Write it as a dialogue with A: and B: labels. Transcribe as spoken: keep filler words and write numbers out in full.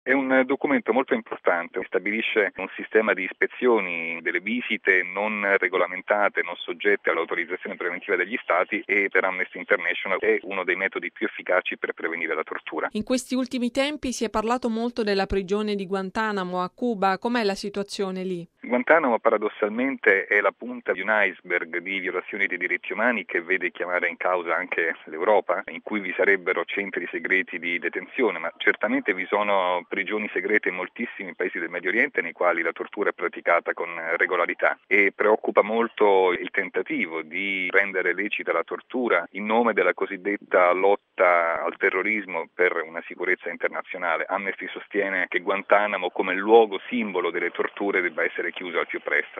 A: È un documento molto importante, stabilisce un sistema di ispezioni delle visite non regolamentate, non soggette all'autorizzazione preventiva degli Stati, e per Amnesty International è uno dei metodi più efficaci per prevenire la tortura.
B: In questi ultimi tempi si è parlato molto della prigione di Guantanamo a Cuba. Com'è la situazione lì?
A: Guantanamo paradossalmente è la punta di un iceberg di violazioni dei diritti umani che vede chiamare in causa anche l'Europa, in cui vi sarebbero centri segreti di detenzione, ma certamente vi sono prigioni segrete in moltissimi paesi del Medio Oriente nei quali la tortura è praticata con regolarità, e preoccupa molto il tentativo di rendere lecita la tortura in nome della cosiddetta lotta al terrorismo per una sicurezza internazionale. Amnesty sostiene che Guantanamo, come luogo simbolo delle torture, debba essere chiuso al più presto.